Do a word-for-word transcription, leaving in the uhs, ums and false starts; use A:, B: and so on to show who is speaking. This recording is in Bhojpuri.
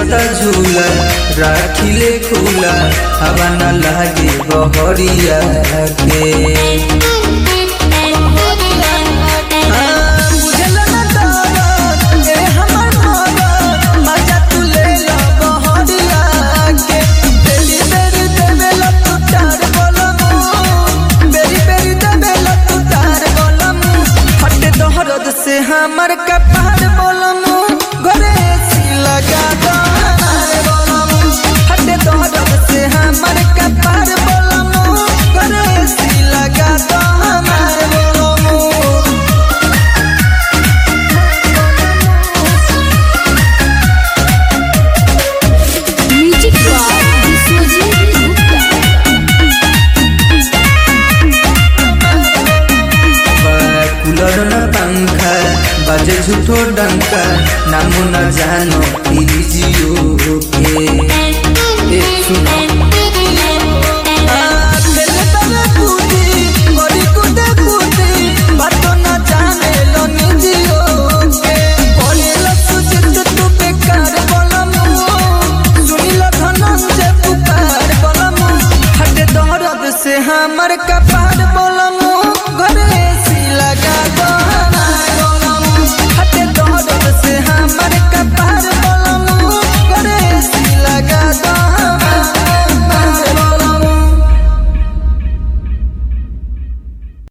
A: चलता झूला राखिले खुला हवा न लागे बहरिया के से हमर कपार बोलमु घरे सी लगा दो हमारे बोलमु हटे दर्द से हमर कपार बोलमु घरे सी लगा दो हमारे बोलमु
B: music by Sujeet Gupta
A: cooler न पंखा बाजे झूठो डंका नामो न जानो जियो के ए सुनो